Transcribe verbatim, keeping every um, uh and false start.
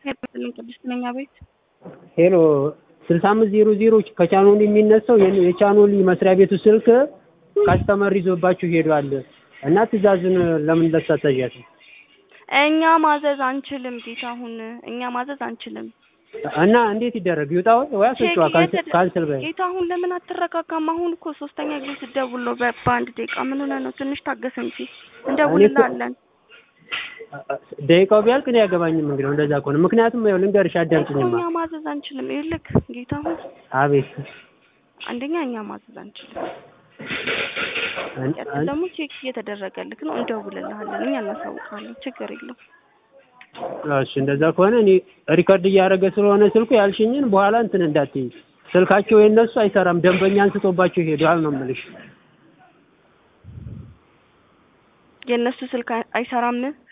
ሄሎ ቅድስት ነኝ አቤት ሄሎ ስልሳ አምስት ዜሮ ዜሮ ከቻኖሊ የሚነሳው የቻኖሊ መስሪያ ቤቱ ስልክ ካስተመር ይዞባችሁ ሄዷል እና ትእዛዙን ለምን ለሳታያችሁ እኛ ማዘዝ አንችልም ጌታሁን እኛ ማዘዝ አንችልም እና እንዴት ይደረግ ይውጣው ወይ አስወጣው ካንሰል ካንሰል በይ ጌታሁን ለምን አትረጋጋም አሁን እኮ ሶስተኛ ጊዜ ስደውል ነው በባንድ ደቂቃ ምን ሆነ ነው ትንሽ ታገስ እንጂ እንደውልላለን ደቂቃው ቢያልቅ ነው ያገባኝም እንግዲህ እንደዛ ከሆነ ምክንያቱም ያው ልንገርሽ አዳምጪኝማ እኛ ማዘዝ አንችልም ይልክ ጌታሁን አቤት አንደኛ እኛ ማዘዝ አንችልም ደግሞ ቼክ እየተደረገልክ ነው እንደውልልሃለን እኛ እናሳውቃለን ችግር የለም እሺ እንደዛ ከሆነ እኔ ሪከርድ እያደረገ ስለሆነ ስልኩ ያልሽኝን በኋላ እንትን እንዳትይ ስልካቸው የነሱ አይሰራም ደንበኛ አንስቶባቸው ሄዷል ነው የምልሽ የነሱ ስልክ አይሰራም